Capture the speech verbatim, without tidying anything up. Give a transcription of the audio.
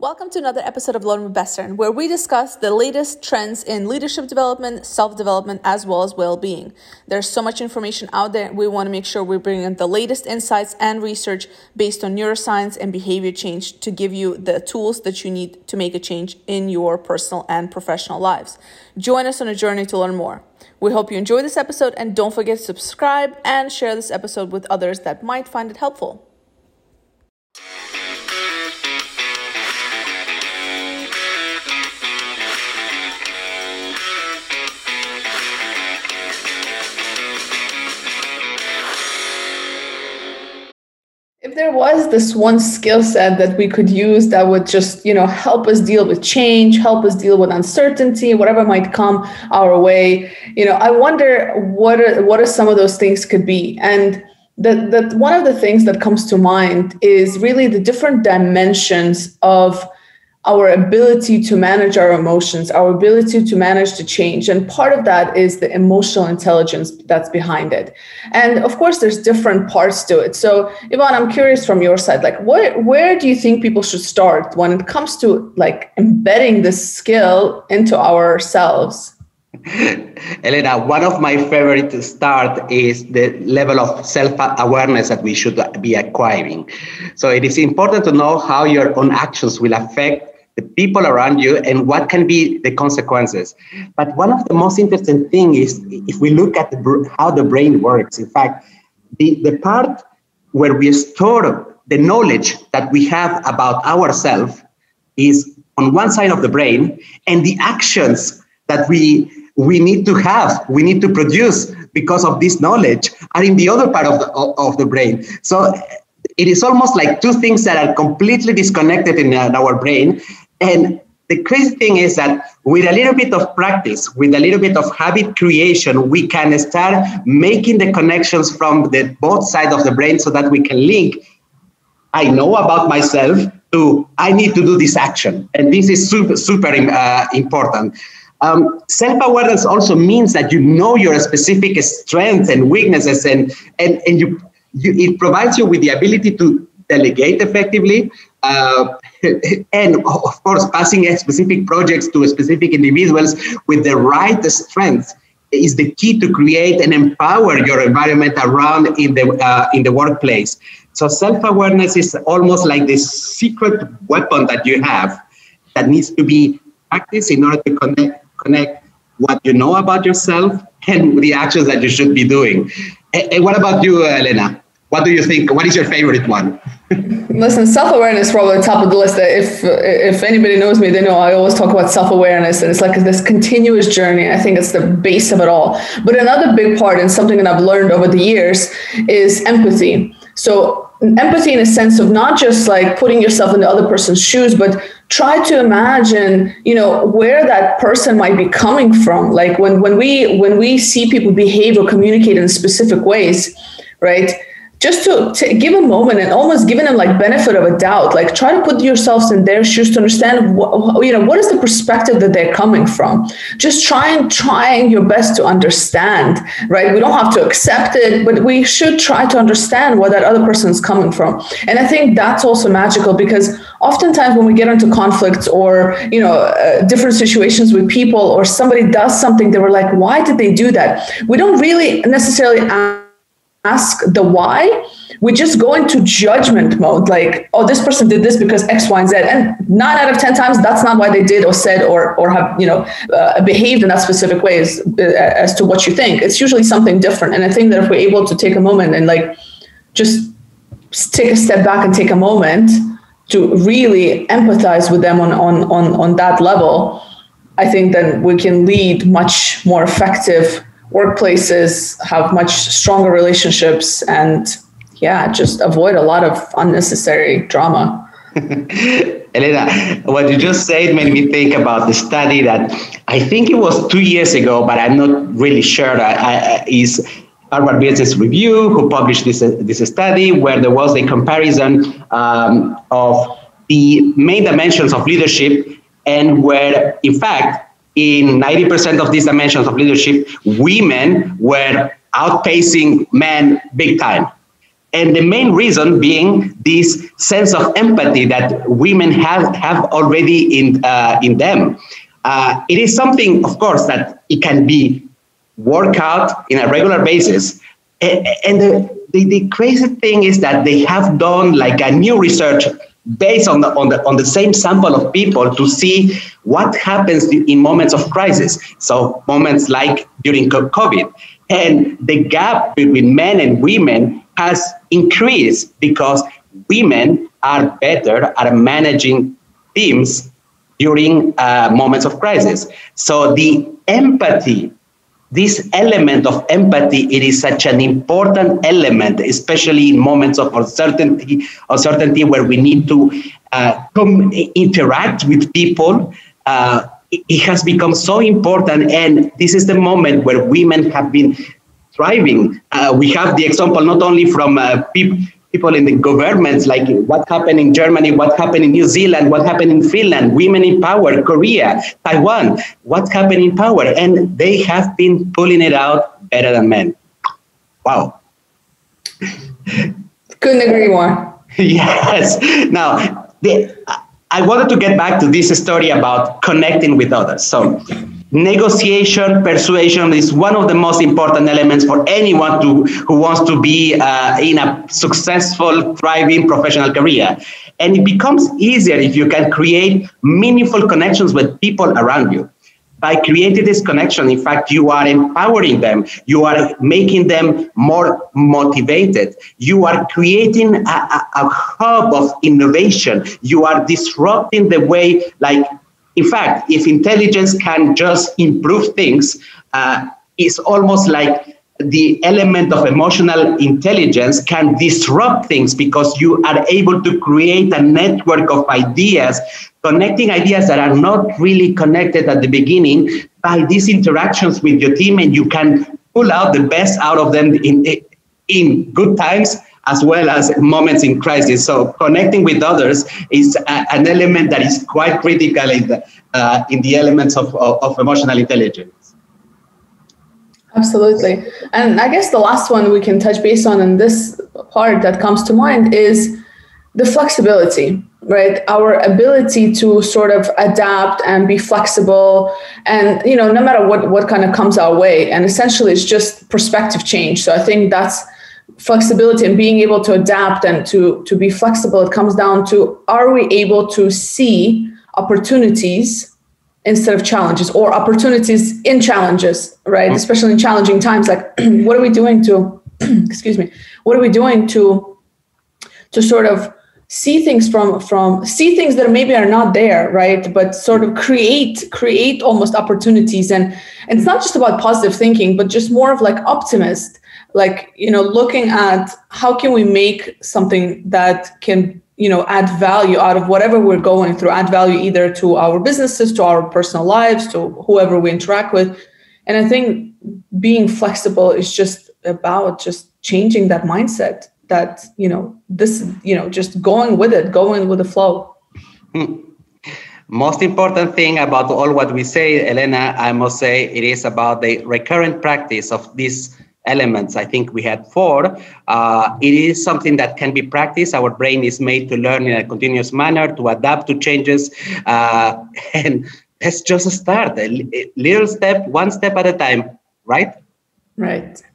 Welcome to another episode of Learn with Bestern, where we discuss the latest trends in leadership development, self-development, as well as well-being. There's so much information out there. We want to make sure we bring in the latest insights and research based on neuroscience and behavior change to give you the tools that you need to make a change in your personal and professional lives. Join us on a journey to learn more. We hope you enjoy this episode, and don't forget to subscribe and share this episode with others that might find it helpful. If there was this one skill set that we could use that would just, you know, help us deal with change, help us deal with uncertainty, whatever might come our way, you know, I wonder what are, what are some of those things could be. And that that one of the things that comes to mind is really the different dimensions of our ability to manage our emotions, our ability to manage the change. And part of that is the emotional intelligence that's behind it. And of course, there's different parts to it. So Ivan, I'm curious from your side, like what, where do you think people should start when it comes to like embedding this skill into ourselves? Elena, one of my favorite to start is the level of self-awareness that we should be acquiring. So it is important to know how your own actions will affect the people around you and what can be the consequences. But one of the most interesting things is if we look at the, how the brain works. In fact, the, the part where we store the knowledge that we have about ourselves is on one side of the brain, and the actions that we we need to have, we need to produce because of this knowledge are in the other part of the, of the brain. So it is almost like two things that are completely disconnected in our brain. And the crazy thing is that with a little bit of practice, with a little bit of habit creation, we can start making the connections from the both sides of the brain so that we can link, I know about myself, to I need to do this action. And this is super, super uh, important. Um, self-awareness also means that you know your specific strengths and weaknesses, and, and, and you, you it provides you with the ability to delegate effectively, uh, and of course, passing specific projects to specific individuals with the right strengths is the key to create and empower your environment around in the uh, in the workplace. So self-awareness is almost like this secret weapon that you have that needs to be practiced in order to connect connect what you know about yourself and the actions that you should be doing. And, and what about you, Elena? What do you think? What is your favorite one? Listen, self-awareness is probably top of the list. If if anybody knows me, they know I always talk about self-awareness, and it's like this continuous journey. I think it's the base of it all. But another big part, and something that I've learned over the years, is empathy. So empathy in a sense of not just like putting yourself in the other person's shoes, but try to imagine, you know, where that person might be coming from. Like when when we when we see people behave or communicate in specific ways, right? Just to, to give a moment and almost giving them like benefit of a doubt, like try to put yourselves in their shoes to understand what, you know, what is the perspective that they're coming from. Just trying, trying your best to understand, right? We don't have to accept it, but we should try to understand where that other person is coming from. And I think that's also magical because oftentimes when we get into conflicts or, you know, uh, different situations with people or somebody does something that we're like, why did they do that? We don't really necessarily ask ask the why. We just go into judgment mode, like, oh, this person did this because X, Y, and Z. And nine out of ten times, that's not why they did or said or or have, you know, uh, behaved in that specific way as, uh, as to what you think. It's usually something different. And I think that if we're able to take a moment and like just take a step back and take a moment to really empathize with them on on on, on that level, I think then we can lead much more effective workplaces, have much stronger relationships, and yeah, just avoid a lot of unnecessary drama. Elena, what you just said made me think about the study that I think it was two years ago, but I'm not really sure. I, I, is Harvard Business Review who published this, uh, this study where there was a comparison um, of the main dimensions of leadership, and where, in fact, in ninety percent of these dimensions of leadership, women were outpacing men big time. And the main reason being this sense of empathy that women have, have already in, uh, in them. Uh, it is something, of course, that it can be worked out in a regular basis. And, and the, the, the crazy thing is that they have done like a new research based on the, on the on the same sample of people to see what happens in moments of crisis. So moments like during COVID. And the gap between men and women has increased because women are better at managing teams during uh, moments of crisis. So the empathy, this element of empathy, it is such an important element, especially in moments of uncertainty, uncertainty where we need to uh, come interact with people. Uh, it, it has become so important, and this is the moment where women have been thriving. Uh, we have the example not only from uh, people, people in the governments, like what happened in Germany, what happened in New Zealand, what happened in Finland, women in power, Korea, Taiwan, what happened in power, and they have been pulling it out better than men. Wow. Couldn't agree more. Yes. Now, the, I wanted to get back to this story about connecting with others. So negotiation, persuasion is one of the most important elements for anyone to, who wants to be uh, in a successful, thriving professional career. And it becomes easier if you can create meaningful connections with people around you. By creating this connection, in fact, you are empowering them. You are making them more motivated. You are creating a, a, a hub of innovation. You are disrupting the way, like, in fact, if intelligence can just improve things, uh, it's almost like the element of emotional intelligence can disrupt things because you are able to create a network of ideas, connecting ideas that are not really connected at the beginning by these interactions with your team, and you can pull out the best out of them in, in good times as well as moments in crisis. So connecting with others is a, an element that is quite critical in the, uh, in the elements of, of, of emotional intelligence. Absolutely. And I guess the last one we can touch base on in this part that comes to mind is the flexibility, right? Our ability to sort of adapt and be flexible and, you know, no matter what, what kind of comes our way. And essentially it's just perspective change. So I think that's flexibility and being able to adapt and to, to be flexible. It comes down to, are we able to see opportunities instead of challenges, or opportunities in challenges, right? Mm-hmm. Especially in challenging times, like what are we doing to, excuse me, what are we doing to, to sort of see things from, from, see things that maybe are not there, right? But sort of create, create almost opportunities. And, and it's not just about positive thinking, but just more of like optimist, like, you know, looking at how can we make something that can, you know, add value out of whatever we're going through, add value either to our businesses, to our personal lives, to whoever we interact with. And I think being flexible is just about just changing that mindset that, you know, this, you know, just going with it, going with the flow. Hmm. Most important thing about all what we say, Elena, I must say it is about the recurrent practice of these elements. I think we had four. Uh, it is something that can be practiced. Our brain is made to learn in a continuous manner, to adapt to changes. Uh, and let's just start a little step, one step at a time, right? Right.